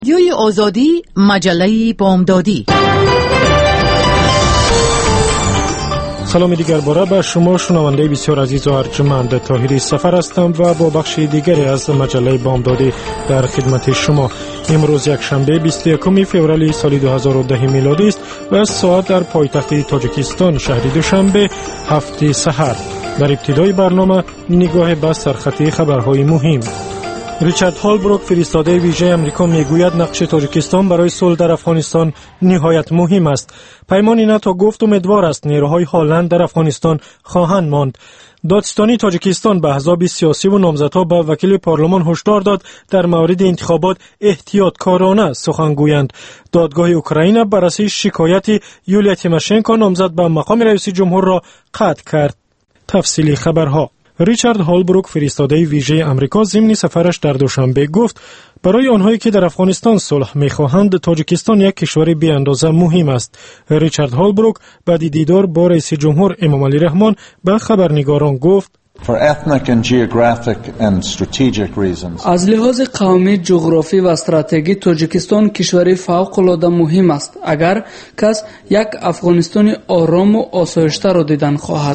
رادیوی آزادی، مجله بامدادی. سلام دیگر باره به شما شنونده بسیار عزیز و ارجمند. طاهری سفر هستم و با بخش دیگری از مجله بامدادی در خدمت شما. امروز یک شنبه 21 فوریه سال 2010 میلادی است و از ساعت در پایتخت تاجیکستان شهر دوشنبه 7 سحر. در ابتدای برنامه نگاه به سرخط خبرهای مهم. ریچارد هولبروک فرستاده ویژه امریکا میگوید نقش تاجیکستان برای صلح در افغانستان نهایت مهم است. پیمان ناتو گفت امیدوار است نیروهای هلند در افغانستان خواهند ماند. دادستانی تاجیکستان به احزاب سیاسی و نامزدها به وکیل پارلمان هشدار داد در مورد انتخابات احتیاطکارانه سخن گویند. دادگاه اوکراین بررسی شکایت یولیا تیماشنکو نامزد به مقام رئیس جمهور را قطع کرد. تفصیلی خبرها. ریچارد هولبروک فرستاده ویژه امریکا ضمن سفرش در دوشنبه گفت برای آنهایی که در افغانستان صلح می‌خواهند تاجیکستان یک کشور بی اندازه مهم است. ریچارد هولبروک بعد دیدار با رئیس جمهور امام علی رحمان به خبرنگاران گفت از لحاظ قومی، جغرافی و استراتژی تاجیکستان کشوری فوق‌العاده مهم است. اگر کس یک افغانستان آرام و آسایشته را دیدن خواهد.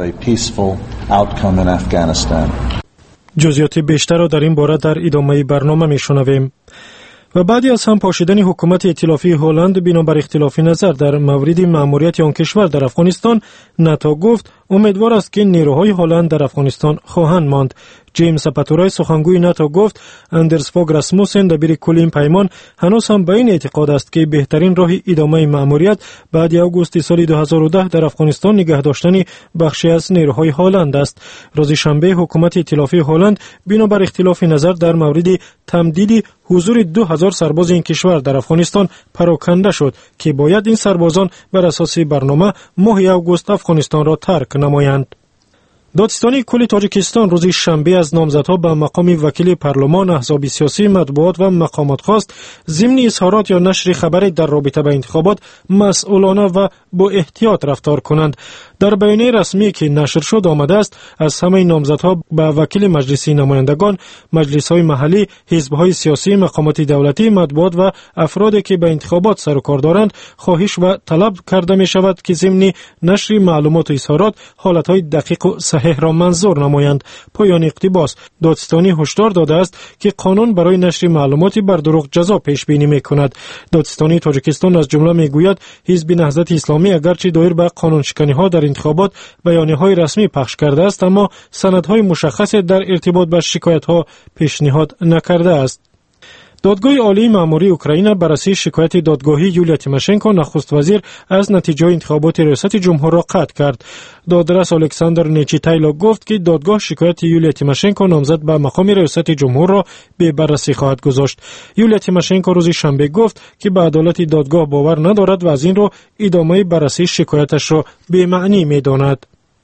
جزئیات بیشتر را در این باره در ادامه برنامه میشنویم. و بعدی از هم پاشیدن حکومت ائتلافی هلند بنابر اختلاف نظر در مورد مأموریت آن کشور در افغانستان، ناتو گفت امیدوار است که نیروهای هلند در افغانستان خواهند ماند. جیمز سپاتورای سخنگوی ناتو گفت اندرس فوگ راسموسن دبیر کل این پیمان هنوز هم به این اعتقاد است که بهترین راه ادامه مأموریت بعد آگوست سال 2010 در افغانستان نگه داشتن بخشی از نیروهای هلند است. روز شنبه حکومت ائتلافی هلند بنابر اختلاف نظر در مورد تمدید حضور 2000 سرباز این کشور در افغانستان پراکنده شد که باید این سربازان بر اساس برنامه ماه آگوست افغانستان را ترک نمایند. دادستانی کل تاجیکستان روز شنبه از نامزدها به مقام وکیل پارلمان، احزاب سیاسی، مطبوعات و مقامات خواست ضمن اظهارات یا نشر خبری در رابطه با انتخابات مسئولانه و با احتیاط رفتار کنند. در بیانیه رسمی که نشر شد آمده است از همه نامزدها به وکیل مجلس نمایندگان، مجلس‌های محلی، حزب‌های سیاسی، مقامات دولتی، مطبوعات و افرادی که به انتخابات سر و کار دارند خواهش و طلب کرده می شود که ضمن نشر معلومات و اظهارات حالت‌های دقیق و صحیح را منظور نمایند. پایان اقتباس. دادستانی هشدار داده است که قانون برای نشر معلوماتی بر دروغ جزا پیش بینی می‌کند. دادستانی تاجیکستان از جمله میگوید حزب نهضت اسلامی اگرچه دایر به قانون شکنی‌ها در انتخابات بیانیه‌های رسمی پخش کرده است اما سندهای مشخصی در ارتباط با شکایت‌ها پیشنهاد نکرده است. دادگاه عالی مأموری اوکراین بررسی شکایت دادگاهی یولیا تیماشنکو نخست وزیر از نتیجه انتخابات ریاست جمهور را قطع کرد. دادرس الکساندر نیچیتایلو گفت که دادگاه شکایت یولیا تیماشنکو نامزد به مقام ریاست جمهور را به بررسی خواهد گذاشت. یولیا تیماشنکو روز شنبه گفت که به عدالت دادگاه باور ندارد و از این رو ادامه بررسی شکایتش را به معنی می‌داند.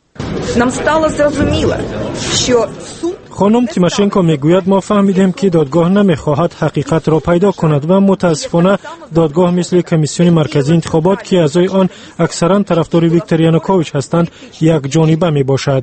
خانم تیماشنکو میگوید ما فهمیدیم که دادگاه نمیخواهد حقیقت را پیدا کند و متاسفانه دادگاه مثل کمیسیون مرکزی انتخابات که اعضای آن اکثرا طرفدار ویکتور یانوکوویچ هستند یک جانبه می باشد.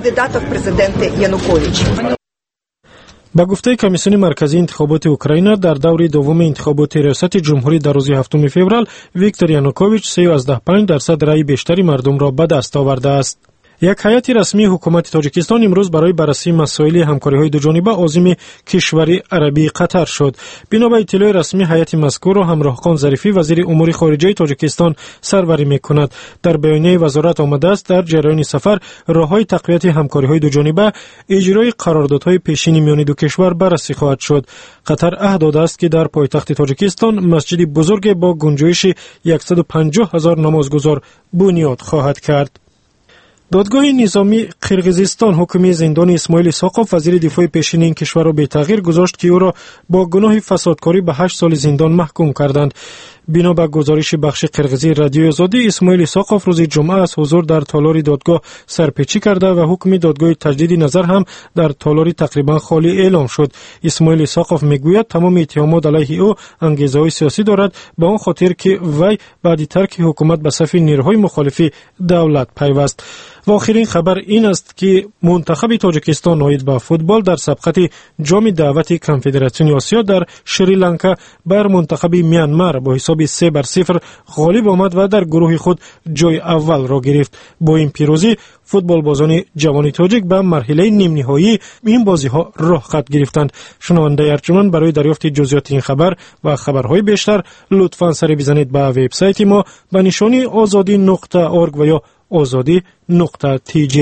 با گفته کمیسیون مرکزی انتخابات اوکراین در دور دوم انتخابات ریاست جمهوری در روز 7 فوریه ویکتور یانوکوویچ 3.5% رأی بیشتری مردم را به دست آورده است. یک هیئت رسمی حکومت تاجیکستان امروز برای بررسی مسائل همکاری‌های دوجانبه عازم کشور عربی قطر شد. بنا به اطلاع رسمی هیئت مذکور را همراه خان ظریفی وزیر امور خارجه تاجیکستان سروری می‌کند. در بیانیه وزارت آمده است در جریان سفر راه‌های تقویت همکاری‌های دوجانبه اجرای قراردادهای پیشین میان دو کشور بررسی خواهد شد. قطر عهد داده است که در پایتخت تاجیکستان مسجد بزرگ با گنجایش 150,000 نمازگزار بنیاد خواهد کرد. دادگاه نظامی قرقیزستان حکم زندان اسماعیل اسحاقوف وزیر دفاع پیشین این کشور را به تغییر گذاشت که او را با گناه فسادکاری به 8 سال زندان محکوم کردند. بنا به گزارش بخش قرغیزی رادیوی آزادی، اسماعیل اسحاقوف روز جمعه از حضور در تالار دادگاه سرپیچی کرده و حکم دادگاه تجدید نظر هم در تالار تقریبا خالی اعلام شد. اسماعیل اسحاقوف میگوید تمام اتهامات علیه او انگیزه‌های سیاسی دارد، به آن خاطر که وی بعد ترک حکومت به صف نیروهای مخالف دولت پیوست. و آخرین خبر این است که منتخب تاجیکستان ناید به فوتبال در سبقت جام دعوت کنفدراسیون آسیا در شریلانکا بر منتخب میانمار با حساب 3-0 غالب آمد و در گروه خود جای اول را گرفت. با این پیروزی فوتبال بازان جوان تاجیک به مرحله نیم نهایی این بازی ها راه خط گرفتند. شنونده ارجمند، برای دریافت جزئیات این خبر و خبرهای بیشتر لطفاً سر بزنید به وبسایت ما به نشانی azadi.org و یا azadi.tj.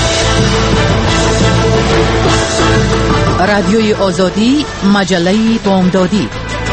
رادیوی آزادی، مجله بامدادی.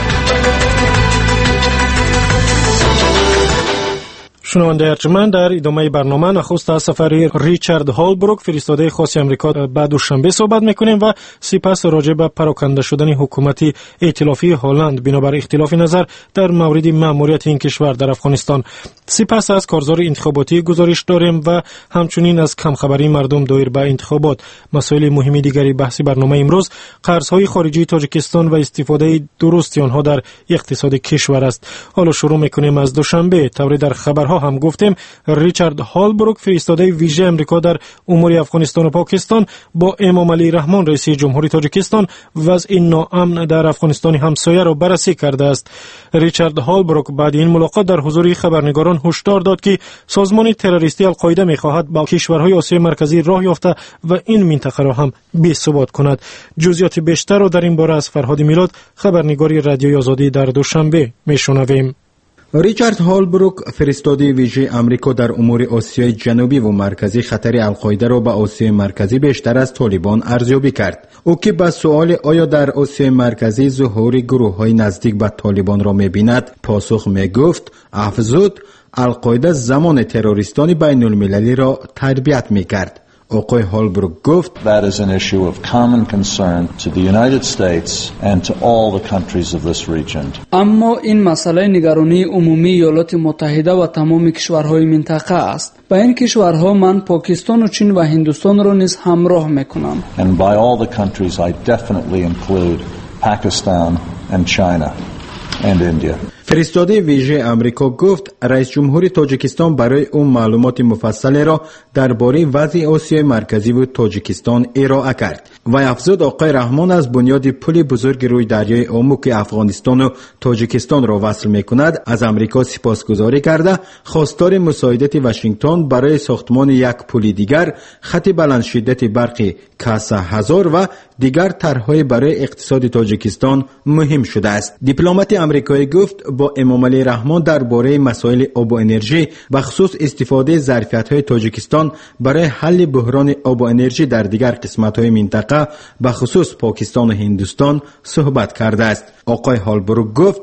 شنونده ارجمند، در ادامه برنامه نخست از سفر ریچارد هالبروک فرستاده خاص آمریکا به دوشنبه صحبت میکنیم و سپس راجع به پراکنده شدن حکومت ائتلافی هلند بنابر اختلاف نظر در مورد مأموریت این کشور در افغانستان. سپس از کارزار انتخاباتی گزارش داریم و همچنین از کمخبری مردم دایر به انتخابات. مسائل مهمی دیگری بحث برنامه امروز قرضهای خارجی تاجیکستان و استفاده درست آنها در اقتصاد کشور است. حالا شروع میکنیم از دوشنبه. طوری در خبرها هم گفتیم ریچارد هالبروک فرستاده ویژه آمریکا در امور افغانستان و پاکستان با امام علی رحمان رئیس جمهوری تاجیکستان وضع ناامن در افغانستان همسایه را بررسی کرده است. ریچارد هالبروک بعد این ملاقات در حضور خبرنگاران هشدار داد که سازمان تروریستی القاعده می‌خواهد با کشورهای آسیای مرکزی راه یافته و این منطقه را هم بی‌ثبات کند. جزئیات بیشتر را در این باره از فرهاد میلاد، خبرنگار رادیوی آزادی در دوشنبه میشنویم. ریچارد هالبروک فرستاده ویژه آمریکا در امور آسیای جنوبی و مرکزی خطر القاعده را به آسیای مرکزی بیشتر از طالبان ارزیابی کرد. او که به سؤال آیا در آسیای مرکزی ظهور گروه‌های نزدیک به طالبان را می‌بیند پاسخ می‌گفت، افزود القاعده زمان تروریستان بین المللی را تربیت می‌کرد. آقای هالبروک گفت That is an issue of common concern to the United States and to all the countries of this region. اما این مسئله نگرانی عمومی ایالات متحده و تمام کشورهای منطقه است. با این کشورها من پاکستان و چین و هندوستان را نیز همراه میکنم. And by all the countries I definitely include Pakistan and China and India. فرستاده ویژه آمریکا گفت رئیس جمهور تاجیکستان برای اون معلومات مفصلی را درباره وضع آسیای مرکزی و تاجیکستان ارائه کرد و افزود آقای رحمان از بنیاد پل بزرگ روی دریای آمو که افغانستان و تاجیکستان را وصل می‌کند از آمریکا سپاسگزاری کرده خواستار مساعدت واشنگتن برای ساختمان یک پل دیگر، خط بلند شدت برق کاسا هزار و دیگر طرح‌های برای اقتصاد تاجیکستان مهم شده است. دیپلمات آمریکایی گفت با امام علی رحمان درباره مسائل آب و انرژی به خصوص استفاده ظرفیت‌های تاجیکستان برای حل بحران آب و انرژی در دیگر قسمت‌های منطقه به خصوص پاکستان و هندوستان صحبت کرده است. آقای هالبروک گفت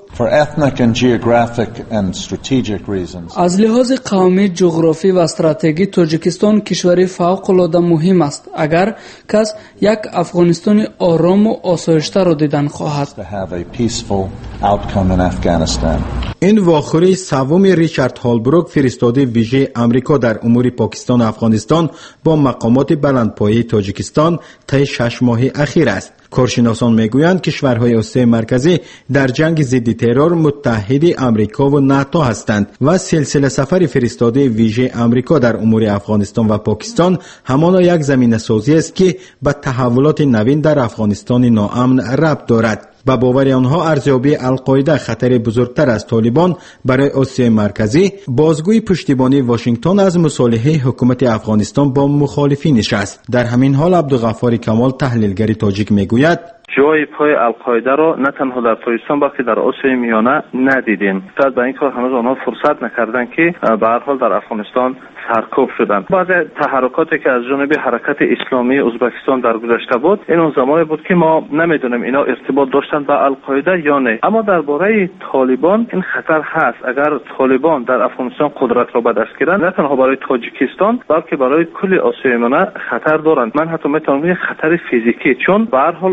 از لحاظ قومی، جغرافی و استراتژی تاجیکستان کشوری فوق‌العاده مهم است اگر کس یک افغانستان آرام و آسایشته را دیدن خواهد. این واخوری سوم ریچارد هالبروک فرستاده ویژه آمریکا در امور پاکستان و افغانستان با مقامات بلندپایه تاجیکستان طی 6 ماه اخیر است. کارشناسان میگویند کشورهای آسیای مرکزی در جنگ ضد ترور متحد آمریکا و ناتو هستند و سلسله سفر فرستاده ویژه آمریکا در امور افغانستان و پاکستان همان یک زمینه سازی است که به تحولات نوین در افغانستان ناامن ربط دارد. با باور آنها ارزیابی القاعده خطر بزرگتر از طالبان برای آسیای مرکزی بازگوی پشتیبانی واشنگتن از مصالحه حکومت افغانستان با مخالفینش است. در همین حال عبدالغفار کمال تحلیلگر تاجیک میگوید جای پای القاعده را نه تنها در تاجیکستان بلکه در آسیای میانه ندیدیم. شاید به این کار هنوز آنها فرصت نکردند که به هر حال در افغانستان سرکوب شدند. بعضی تحرکاتی که از جانب حرکت اسلامی ازبکستان در گذشته بود این اون زمانی بود که ما نمیدونیم اینا ارتباط داشتن با القاعده یا نه. اما درباره طالبان این خطر هست. اگر طالبان در افغانستان قدرت را به دست گیرند نه تنها برای تاجیکستان بلکه برای کل آسیای میانه خطر دارند. من حتی میتونم بگم خطر فیزیکی، چون به هر حال اون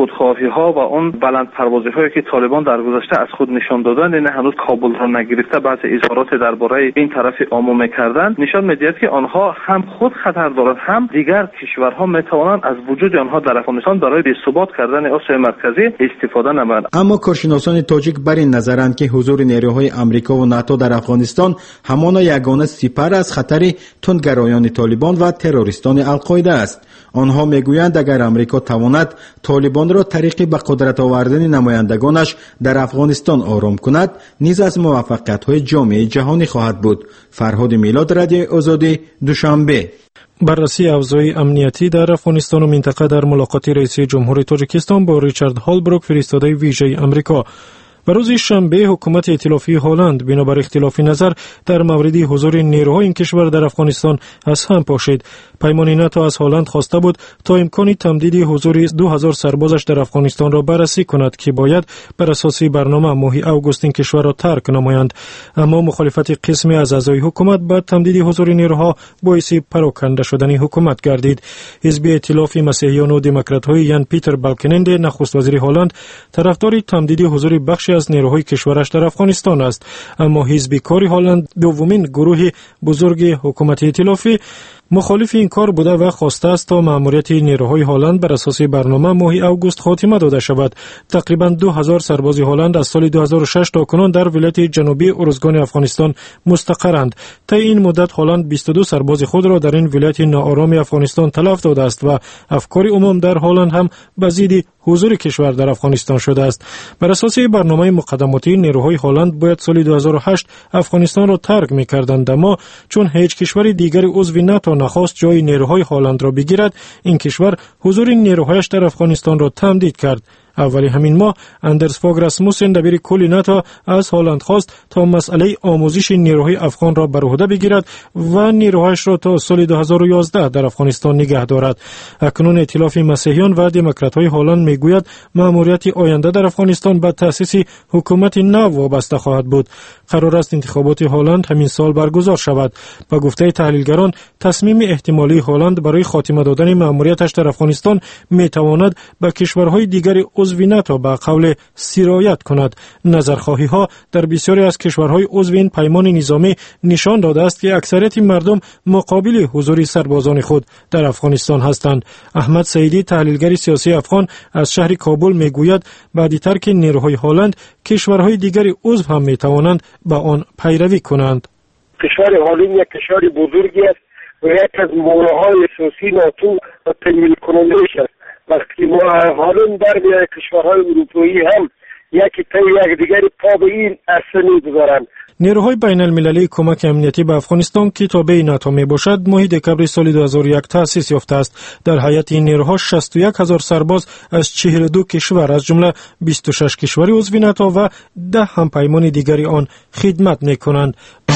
خودخواهی ها و اون بلند پروازی هایی که طالبان در گذشته از خود نشان دادن، نه هنوز کابل را نگرفته، بعضی اظهارات درباره این طرف عمومی کردن، نشان می‌دهد که آنها هم خود خطر دارند، هم دیگر کشورها میتوانند از وجود آنها در افغانستان برای ثبات کردن آسیای مرکزی استفاده نمایند. اما کارشناسان تاجیک بر این نظرند که حضور نیروهای آمریکا و ناتو در افغانستان همان یگانه سپر از خطر تندگرایان طالبان و تروریستان القاعده است. آنها میگویند اگر آمریکا تواند طالبان را طریق به قدرت آوردن نمایندگانش در افغانستان آرام کند، نیز از موفقیت‌های جامعه جهانی خواهد بود. فرهاد میلاد، رادیو آزادی، دوشنبه. بررسی اوضاع امنیتی در افغانستان و منطقه در ملاقات رئیس جمهور تاجیکستان با ریچارد هالبروک، فرستاده ویژه آمریکا. و روز شنبه حکومت ائتلافی هلند بنابر اختلاف نظر در مورد حضور نیروهای این کشور در افغانستان از هم پاشید. پیمان ناتو از هلند خواسته بود تا امکان تمدید حضور 2000 سربازش در افغانستان را بررسی کند که باید بر اساس برنامه ماه اوگوست این کشور را ترک نمایند. اما مخالفت قسمی از اعضای حکومت با تمدید حضور نیروها باعث پراکنده شدن حکومت گردید. حزب ائتلاف مسیحیان و دموکرات‌های یان پیتر بالکننده، نخست وزیر هلند، طرفدار تمدید حضور بخشی از نیروهای کشورش در افغانستان است. اما حزب کار هلند، دومین گروه بزرگ حکومت ائتلافی، مخالف این کار بوده و خواسته است تا مأموریت نیروهای هلند بر اساس برنامه ماه اوگوست خاتمه داده شود. تقریبا 2000 سرباز هلند از سال 2006 تا کنون در ولایت جنوبی ارزگان افغانستان مستقرند. تا این مدت هلند 22 سرباز خود را در این ولایت ناآرام افغانستان تلف داده است و افکار عموم در هلند هم به ضد حضور کشور در افغانستان شده است. بر اساس برنامه مقدماتی نیروهای هلند باید سال 2008 افغانستان را ترک می‌کردند، اما چون هیچ کشور دیگری عضو ناتو نخواست جای نیروهای هلند را بگیرد، این کشور حضور نیروهایش در افغانستان را تمدید کرد. اولی همین ماه اندرس فاگ راسموسن، دبیر کل ناتو، از هلند خواست تا مسئله آموزش نیروهای افغان را بر عهده بگیرد و نیروهایش را تا سال 2011 در افغانستان نگه دارد. اکنون ائتلاف مسیحیان و دموکرات‌های هلند میگوید مأموریت آینده در افغانستان به تأسیس حکومت نو وابسته خواهد بود. قرار است انتخابات هلند همین سال برگزار شود. با گفته تحلیلگران، تصمیم احتمالی هلند برای خاتمه دادن مأموریتش در افغانستان میتواند به کشورهای دیگری عضو ناتو به قول سرایت کند. نظرخواهی ها در بسیاری از کشورهای عضو این پیمان نظامی نشان داده است که اکثریت مردم مقابل حضور سربازان خود در افغانستان هستند. احمد سعیدی، تحلیلگر سیاسی افغان از شهر کابل، میگوید بعد ترک نیروهای هلند کشورهای دیگری عضو هم میتوانند به آن پیروی کنند. کشور هلند یک کشور بزرگی است و یک از موضوعهای اساسی ناتو و تکمیل کننده‌اش است. وقتی ما هلند در کشورهای اروپایی هم یکی تا یک دیگری پا به این عرصه می‌گذارند. نیروهای بین المللی کمک امنیتی به افغانستان که تابع ناتو می باشد ماه دکمبر سال 2001 تأسیس یافته است. در هیئت این نیروها 61000 سرباز از 42 کشور از جمله 26 کشور عضو ناتو و 10 همپیمان دیگری آن خدمت می‌کنند.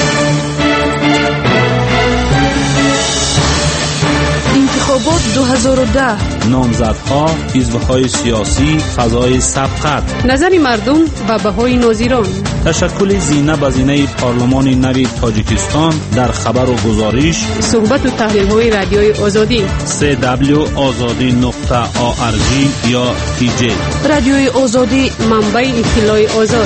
انتخابات 2010، نامزدها، حزب‌های سیاسی، فضای سبقت، نظر مردم و بهای ناظران، تشکل زینه به زینه پارلمان نوی تاجیکستان در خبر و گزارش، صحبت و تحلیل‌های رادیوی آزادی، www.azadi.org یا TJ. رادیوی آزادی، منبع اطلاع آزاد.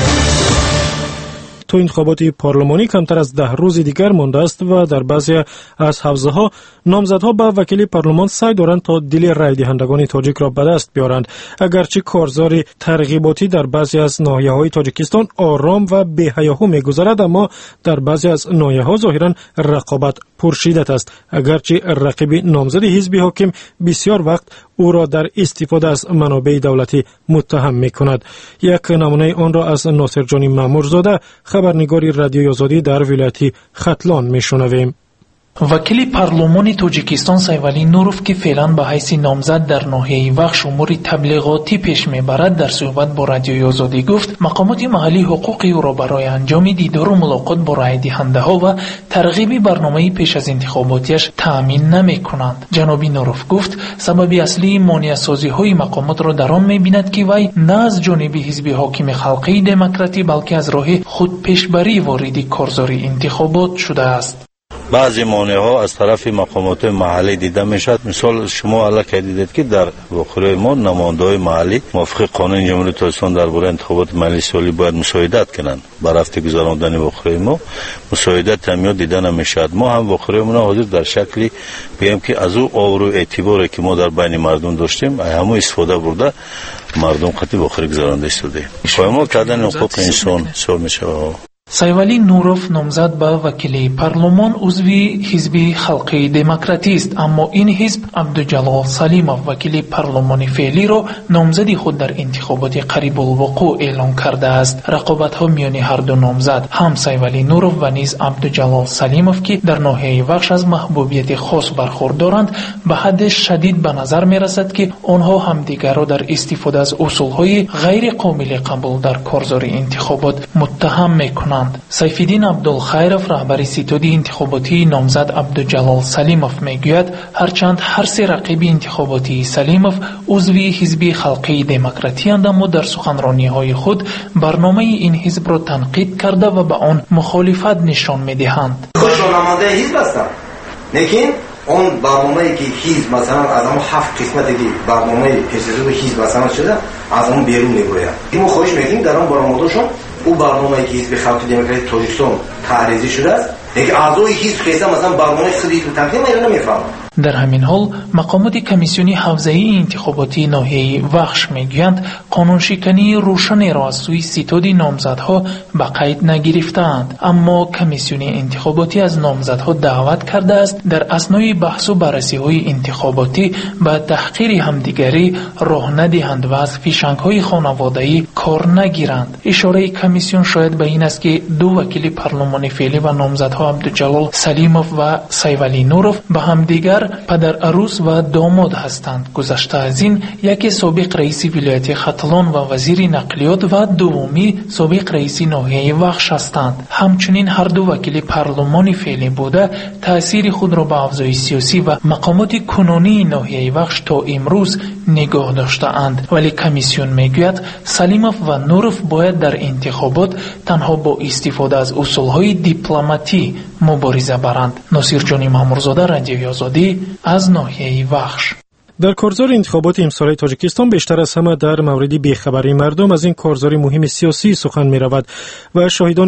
تو انتخابات پارلمانی کمتر از 10 روز دیگر مانده است و در بعضی از حوزه‌ها نامزدها به وکیل پارلمان سعی دارند تا دل رای دهندگان تاجیک را به دست بیارند. اگرچه کارزار ترغیباتی در بعضی از ناحیه‌های تاجیکستان آرام و بی‌هیاهو می‌گذرد، اما در بعضی از ناحیه‌ها ظاهراً رقابت پرشدت است. اگرچه رقیب نامزد حزب حاکم بسیار وقت او را در استفاده از منابع دولتی متهم می‌کند. یک نمونه آن را از ناصر جان مامورزاده، خبرنگار رادیوی آزادی در ولایت ختلان میشنویم. وکیل پارلمان تاجیکستان سیوالی نوروف که فعلا به حیث نامزد در ناحیه وخش امور تبلیغاتی پیش میبرد، در صحبت با رادیوی آزادی گفت مقامات محلی حقوق او را برای انجام دیدار و ملاقات با رای دهنده ها و ترغیب برنامه پیش از انتخاباتیش تأمین نمی کنند. جناب نوروف گفت سبب اصلی مانع سازی های مقامات را در آن میبیند که وی نه از جانب حزب حاکم خلقی دموکراتی بلکه از راه خود پیشبری وارد کارزار انتخابات شده است. بعضی مانع‌ها از طرف مقامات محلی دیده میشد. مثال شما الان دیدید که در بخوره ما نماینده‌های محلی موافق قانون جمهوری تاجیکستان درباره انتخابات محلی سالی باید مساعدت کنند. برای رفت گذراندن بخوره ما مساعدت هم دیده نمیشد. ما هم بخوره ما حاضر در شکلی بگیم که از او آبرو اعتباری که ما در بین مردم داشتیم همو استفاده برده مردم قطعی بخوره گذرانده شده. ما کردن حقوق انسان سر میشه. سایوالی نوروف نامزد به وکیل پارلمان عضوی حزب خلقی دموکراتی است، اما این حزب عبدالجلال سلیموف وکیل پارلمان فعلی را نامزدی خود در انتخابات قریب الوقوع اعلام کرده است. رقابت ها میان هر دو نامزد هم سایوالی نوروف و نیز عبدالجلال سلیموف که در ناحیه وخش از محبوبیت خاص برخوردارند به حد شدید به نظر می رسد که آنها همدیگر را در استفاده از اصول های غیر قابل قبول در کارزار انتخابات متهم میکنند. سیفالدین عبدالخیرов رهبر ستاد انتخاباتی نامزد عبدالجلال سلیموف میگوید هرچند هر سه رقیب انتخاباتی سلیموف عضوی حزب خلقی دموکراتی اند، اما در سخنرانی‌های خود برنامه این حزب را تنقید کرده و به آن مخالفت نشان می‌دهند. خودشونامانده حزب هستند، لیکن اون برنامه‌ای که حزب مثلا از اون 7 قسمتی که برنامه پیش‌روی حزب مثلا شده از اون بیرون می‌گوید. ما خواهش می‌کنیم در اون برنامه‌شون او برنامه‌ای که حزب خلق دموکراتی تاجیکستان تعریضی شده است، لیکن اعضای حزب خیلی مثلا برنامه خودی رو تنظیم نمی‌فهمند. در همین حال مقامات کمیسیون حوزه‌ای انتخاباتی ناحیه وخش میگویند قانونشکنی روشنی را از سوی ستاد نامزدها به قید نگرفتند، اما کمیسیون انتخاباتی از نامزدها دعوت کرده است در اثنای بحث و بررسی‌های انتخاباتی به تحقیر همدیگری راه ندهند و از فیشنگ‌های خانوادگی کار نگیرند. اشاره کمیسیون شاید به این است که دو وکیل پارلمان فعلی و نامزدها عبدالجلال سلیموف و سایوالی نوروف به همدیگر پدر عروس و داماد هستند. گذشته از این یکی سابق رئیس ولایت ختلان و وزیر نقلیات و دومی سابق رئیس ناحیه وخش هستند. همچنین هر دو وکیل پارلمان فعلی بوده تأثیر خود را به اوضاع سیاسی و مقامات کنونی ناحیه وخش تا امروز نگاه داشته اند، ولی کمیسیون میگوید سلیموف و نوروف باید در انتخابات تنها با استفاده از اصولهای دیپلماتی مبارزه برند. ناصر جانی مامورزاده، رادیوی آزادی از ناحیه وخش. در کارزار انتخابات امسال تاجیکستان بیشتر از همه در مورد بیخبری مردم از این کارزار مهم سیاسی سخن می رود و شاهدان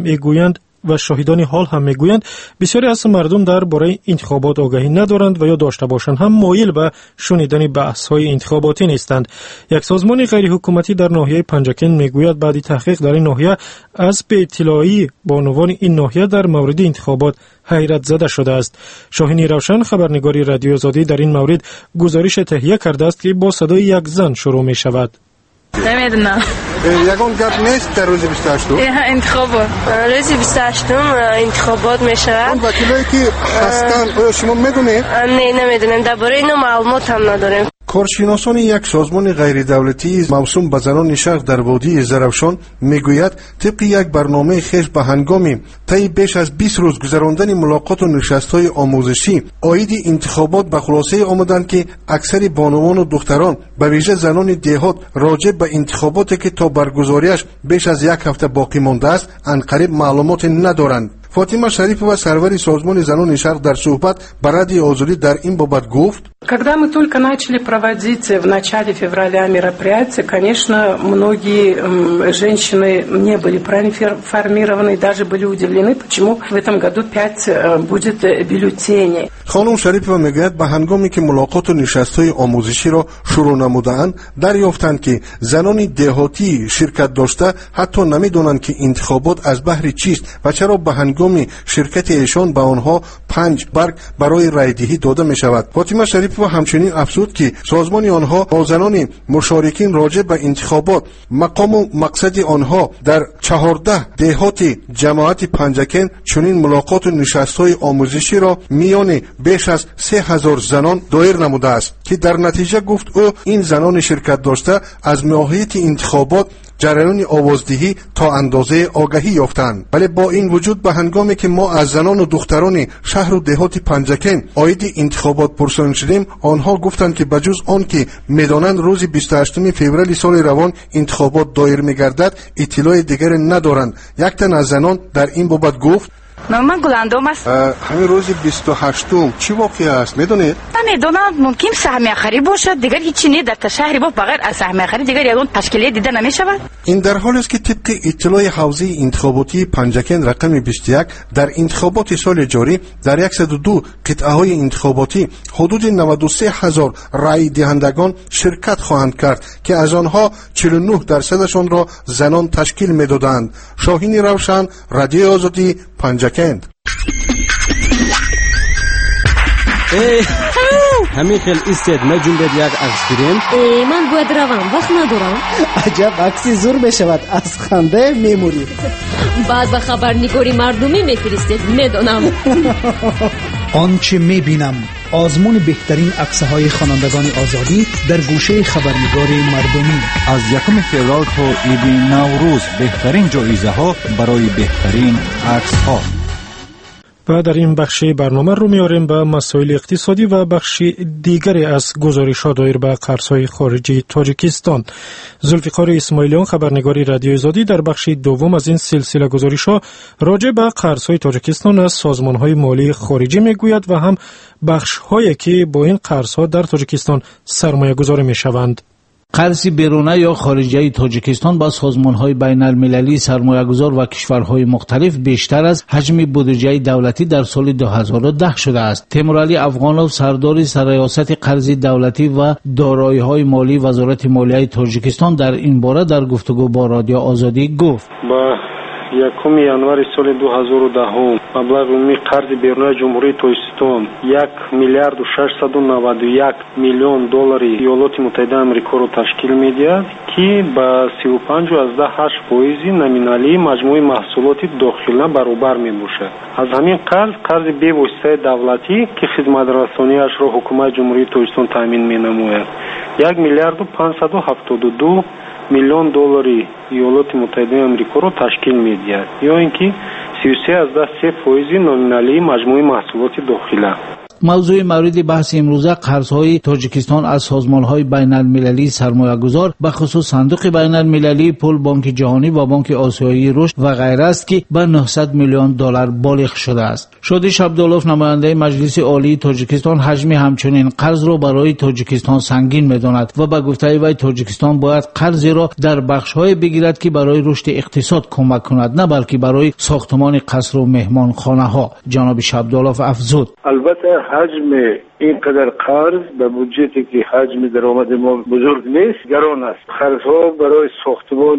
حال هم میگویند بسیاری از مردم در باره انتخابات آگاهی ندارند و یا داشته باشند هم مایل به شنیدن بحث های انتخاباتی نیستند. یک سازمان غیر حکومتی در ناحیه پنجکن میگوید بعد تحقیق در این ناحیه از به اطلاعی بانوان این ناحیه در مورد انتخابات حیرت زده شده است. شاهین روشن خبرنگاری رادیو آزادی در این مورد گزارش تهیه کرده است که با صدای یک زن شروع می شود. نمیدونم. یگان گپ نیست در روز 28 انتخابات. روز 28 انتخابات میشه. اون وکیلایی که هستن آیا شما میدونید؟ نه نمیدونم، درباره اینو معلومات هم نداریم. کارشناسان یک سازمان غیر دولتی موسوم به زنان شهر در وادی زرافشان میگوید طبق یک برنامه خویش به هنگام طی بیش از 20 روز گذراندن ملاقات و نشست‌های آموزشی عاید انتخابات به خلاصه آمدند که اکثر بانوان و دختران به ویژه زنان دهات راجع به انتخاباتی که تا برگزاریش بیش از یک هفته باقی مانده است انقریب معلومات ندارند. فاطمه شریف و سرور سازمان زنان شرق در صحبت با رادیو آزادی در این بابت گفت: Когда мы только начали проводить в начале февраля мероприятия, конечно, многие женщины не были проинформированы, даже были удивлены, почему в этом году 5 будет бюллетеней. خانم شریفова میگوید به هنگامی که ملاقات و نشست‌های آموزشی را شروع نمودند دریافتند که زنان دهاتی شرکت داشته حتی نمیدونند که انتخابات از بهر چیست و چرا به هنگام شرکت ایشان به آنها 5 برگ برای رایدهی داده می شود. فاطمه شریفова همچنین افزود که سازمان آنها با زنان مشارکین راجع به انتخابات مقام و مقصد آنها در 14 دهات جماعت پنجکن چنین ملاقات و نشست‌های آموزشی را میان بیش از 3000 زنان دایر نموده است که در نتیجه گفت او این زنان شرکت داشته از ماهیت انتخابات جریان آوازدهی تا اندازه آگاهی یافتند، ولی با این وجود به هنگامی که ما از زنان و دختران شهر و دهات پنجکن عاید انتخابات پرسان شدیم آنها گفتند که بجز آن که میدانند روز 28 فوریه سال روان انتخابات دایر میگردد اطلاع دیگر ندارند. یک تن از زنان در این بابت گفت: نام گلندام است. همین روز 28م چی واقعی است میدونید؟ نمیدونم، ممکن سهم آخری باشد، دیگر هیچی نیست در شهر ما بغیر از سهم آخری دیگر یگان تشکیلیت دیده نمیشود. این در حالی است که طبق اطلاع حوزه انتخاباتی پنجکن رقم 21 در انتخابات سال جاری در 102 قطعه های انتخاباتی حدود 93,000 رای دهندگان شرکت خواهند کرد که از آنها 49% را زنان تشکیل میدادند. شاهین روشن، رادیو آزادی، پنجکن. همین خیلی ایستد ما جنبید یک عکس گیریم. من باید روم، وقت ندارم. عجب عکسی زور بشود از خنده میموری. بعد به خبرنگاری مردمی میفرستید میدونم. آنچه میبینم آزمون بهترین عکس‌های خوانندگان آزادی در گوشه خبرنگاری مردمی. از 1 فوریه تا عید نوروز بهترین جایزه ها برای بهترین عکس ها. و در این بخش برنامه رو میاریم به مسائل اقتصادی و بخش دیگری از گزارش‌ها دایر به قرض‌های خارجی تاجیکستان. ذوالفقار اسماعیلیان، خبرنگار رادیو آزادی، در بخش دوم از این سلسله گزارش‌ها راجع به قرض‌های تاجیکستان از سازمان‌های مالی خارجی میگوید و هم بخش‌هایی که با این قرض‌ها در تاجیکستان سرمایه‌گذاری می‌شوند. قرض بیرونه یا خارجی تاجیکستان با سازمان‌های بین‌المللی سرمایه‌گذار و کشورهای مختلف بیشتر از حجم بودجه دولتی در سال 2010 شده است. تیمورعلی افغانوف، سردار سرریاست قرض دولتی و دارایی‌های مالی وزارت مالیه تاجیکستان، در این باره در گفتگو با رادیو آزادی گفت: 1 январи соли 2010 маблағи умумии қарзи берунаи ҷумҳурии тоҷикистон 1 миллиард و 691 миллион доллари иёлоти муттаҳидаи амрикоро ташкил медиҳад ки ба 35.8% номиналии маҷмӯи маҳсулоти дохила баробар мебошад. аз ҳамин қарзи бевоситаи давлатӣ ки хизматрасониашро ҳукумати ҷумҳурии тоҷикистон таъмин менамояд 1 миллиард و 572 миллион доллари иёлоти муттаҳидаи амрикоро ташкил медиҳад ё ин ки 33.3% номиналии маҷмӯи маҳсулоти дохила. موضوع مورد بحث امروزه قرض‌های تاجیکستان از سازمان‌های بین‌المللی سرمایه‌گذار به خصوص صندوق بین‌المللی، پول بانک جهانی و بانک آسیایی رشد و غیره است که به 900 میلیون دلار بالغ شده است. شادیش عبدالله، نماینده مجلس عالی تاجیکستان، حجم همچنین قرض را برای تاجیکستان سنگین می‌داند و به گفته وی تاجیکستان باید قرضی را در بخش‌های بگیرد که برای رشد اقتصاد کمک کند، نه بلکه برای ساختمان قصر و مهمانخانه‌ها. جناب عبدالله افزود: البته حجم اینقدر قرض به بودجه‌ای که حجم درآمد ما بزرگ نیست گران است. قرض‌ها برای ساختمان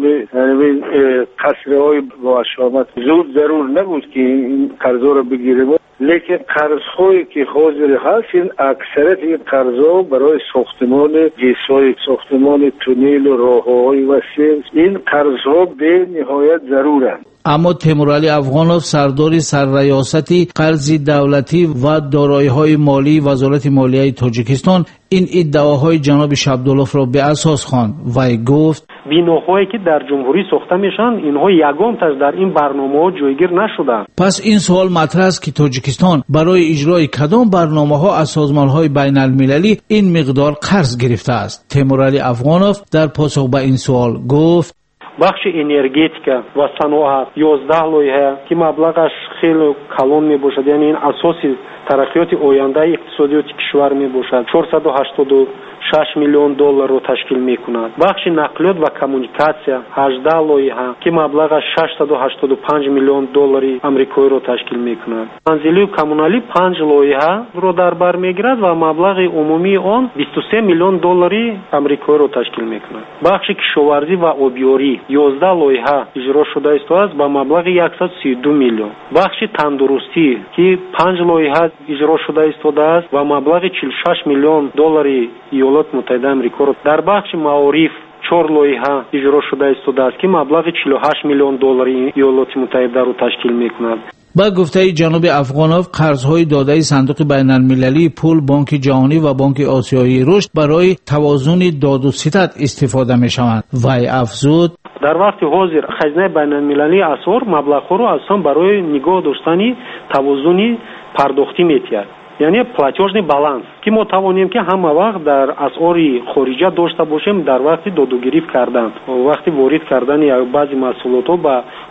قصرهای با شامت زود ضرور نبود که این قرض‌ها را بگیریم، لیکن قرض‌هایی که حاضر هست این اکثریت این قرض‌ها برای ساختمان جسای ساختمان تونل و راه‌های وسیع این قرض‌ها به نهایت ضرورند. اما تیمورعلی افغانوف، سردار سرریاستی قرض دولتی و دارایی‌های مالی وزارت مالیه تاجیکستان، این ادعاهای جناب عبدالله را به اساس خواند و گفت: بیناهایی که در جمهوری ساخته میشن اینها یگان تاش در این برنامه‌ها جایگیر نشدند. پس این سوال مطرح است که تاجیکستان برای اجرای کدام برنامه‌ها از سازمان‌های بین‌المللی این مقدار قرض گرفته است. تیمورعلی افغانوف در پاسخ به این سوال گفت: بخش انرژتیکا و صنعت 11 لایحه که مبلغش خیلی کلان می باشد، یعنی این اساسی ترقیات آینده اقتصادیات کشور می باشد، 486 میلیون دلار رو تشکیل می کند. بخش نقلیات و کمونیکاسیا 18 لایحه که مبلغش 685 میلیون دلاری آمریکایی رو تشکیل می کند. منزلی و کمونالی 5 لایحه رو در بر می گیرد و مبلغ عمومی آن 23 میلیون دلاری آمریکایی رو تشکیل می کند. بخش کشاورزی و آبیاری 11 لایحه اجرا شده است با مبلغ 132 میلیون. بخش تندرستی که 5 لایحه اجرا شده است و مبلغ 46 میلیون دلاری ایالات متحده آمریکا را. در بخش معارف 4 لایحه اجرا شده است که مبلغ 48 میلیون دلاری ایالات متحده را تشکیل می‌کند. با گفته جناب افغانوف، قرض‌های داده صندوق بین‌المللی، پول بانک جهانی و بانک آسیایی رشد برای توازن داد و ستد استفاده می‌شوند. وی افزود: در وقت حاضر خزینه بین‌المللی اسعار مبلغ‌ها را اصلا برای نگاه داشتن توازن پرداختی می‌تیاد، یعنی платежный баланс که ما توانیم که همه وقت در اسعار خارجی داشته باشیم در وقت دادوگیری کردن، وقتی وارد کردن بعضی محصولات با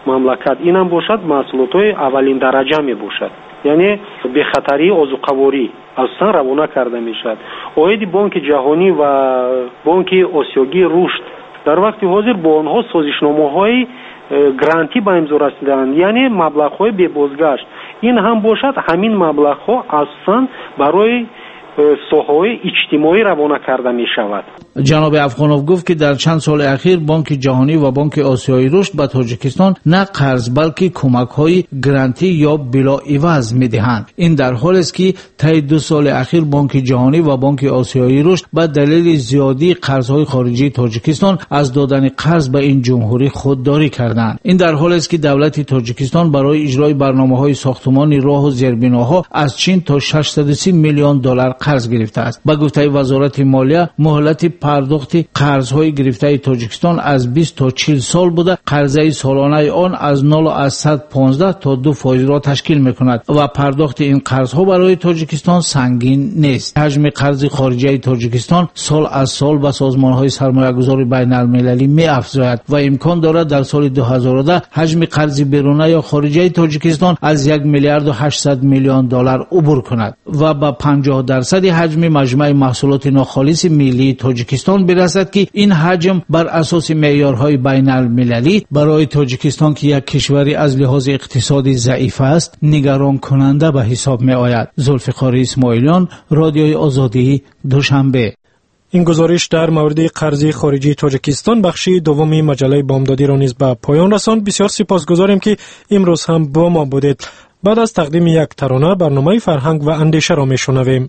мамлакат. Инам бошад маҳсулотҳои аввалин дараҷа мебошад, яъне бехатарии озуқаворӣ асосан равона карда мешавад. оиди бонки ҷаҳонӣ ва бонки осиёгии рушд дар вақти ҳозир бо онҳо созишномаҳои грантӣ ба имзо расидаанд, яъне маблағҳои бебозгашт. ин ҳам бошад ҳамин маблағҳо асосан барои соҳаҳои иҷтимоӣ равона карда мешавад. ҷаноби Афғонов гуфт ки дар чанд соли ахир бонки ҷаҳонӣ ва бонки осиёи рушд ба Тоҷикистон на қарз балки кӯмакҳои грантӣ ё билоиваз медиҳанд. ин дар ҳоле аст ки таи 2 соли ахир бонки ҷаҳонӣ ва бонки осиёи рушд ба далели зиёдии қарзҳои хориҷии Тоҷикистон аз додани қарз ба ин ҷумҳурӣ худдорӣ карданд. ин дар ҳоле аст ки давлати Тоҷикистон барои иҷрои барномаҳои сохтумони роҳу зербиноҳо аз Чин то $630 миллион қарз гирифтааст. ба гуфтаи вазорати молия муҳлати пардохти қарзҳои гирифтаи Тоҷикистон аз 20 то 40 сол буда қарзаи солонаи он аз 0.115 то 2% ташкил мекунад ва пардохти ин қарзҳо барои Тоҷикистон сангин нест. ҳаҷми қарзи хориҷии Тоҷикистон сол аз сол ба созмонҳои сармоягузори байналмилалӣ меафзояд ва имкон дорад дар соли 2010 ҳаҷми қарзи беруна ё хориҷии Тоҷикистон аз $1 миллиард و 800 миллион убур кунад ва ба 50% ҳаҷми маҷмӯи маҳсулоти нохолиси миллии Тоҷикистон бирасад ки ин ҳаҷм бар асоси меъёрҳои байналмилалӣ барои Тоҷикистон ки як кишвари аз лиҳози иқтисодӣ заиф аст нигаронкунанда ба ҳисоб меояд. зулфиқори исмоилиён, Радиои Озодӣ, Душанбе. ин гузориш дар мавриди қарзи хориҷии Тоҷикистон бахши дуввуми маҷалаи бомдодиро низ ба поён расонд. бисёр сипосгузорем ки имрӯз ҳам бо мо будед. بعد از تقدیم یک ترانه برنامه فرهنگ و اندیشه را میشنویم.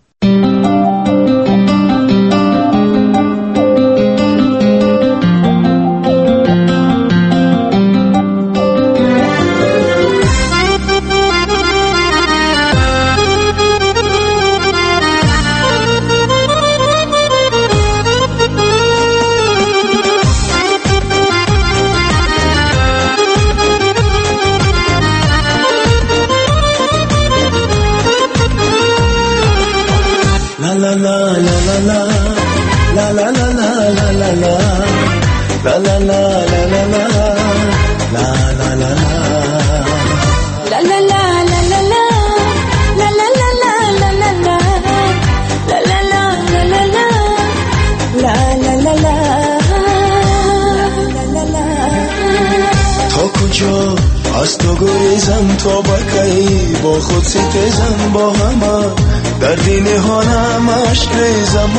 از تو گریزم تا بکی با خود ستیزم با همه در دین هانم عشق ریزم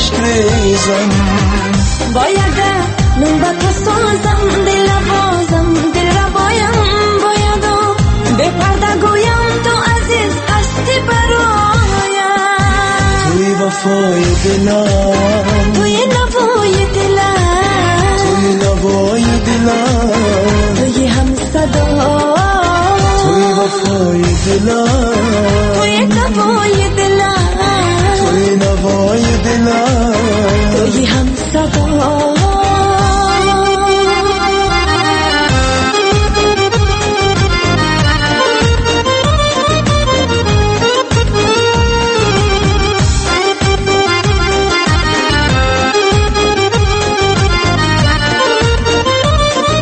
باید نون با تو سازم دل بازم دل را باید به پرده گویم تو عزیز هستی برایم توی وفای دلم توی نوای دلم توی نوای دلم توی هم صدا توی وفای دلم توی نوای دلم توی نوای دلم توی هم صدا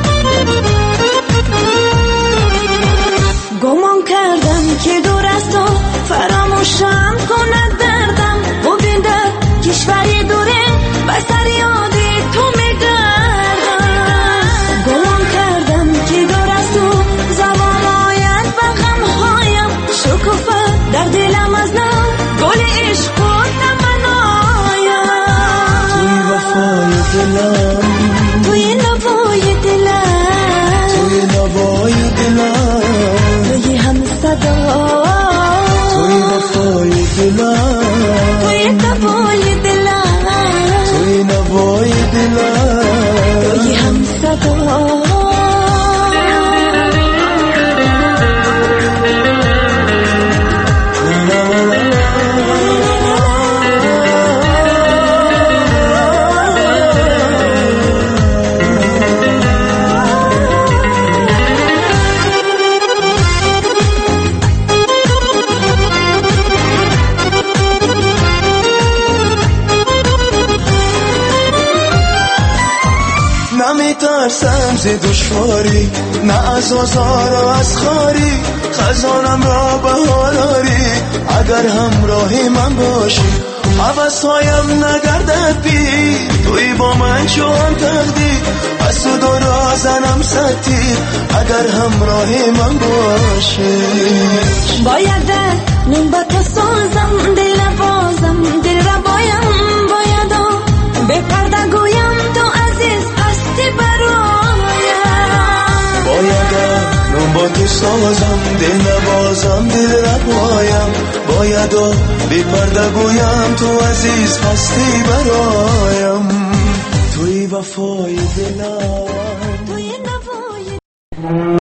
گمان کردم که دور از تو ز دشواری، نه از آزار و از خاری، خزانم را بهار آری. اگر همراه من باشی حوثهایم نگردد بی، توی با من چون تقدیر از تو دورا زنم سطیر. اگر همراه من باشی باید نون با تو سازم، دل نوازم، دل را باید به پرده گویم تو عزیز هستی برایم. باید نون با تو سازم، دل نوازم، دل را باید به پرده گویم تو عزیز هستی برایم. توی وفای دلم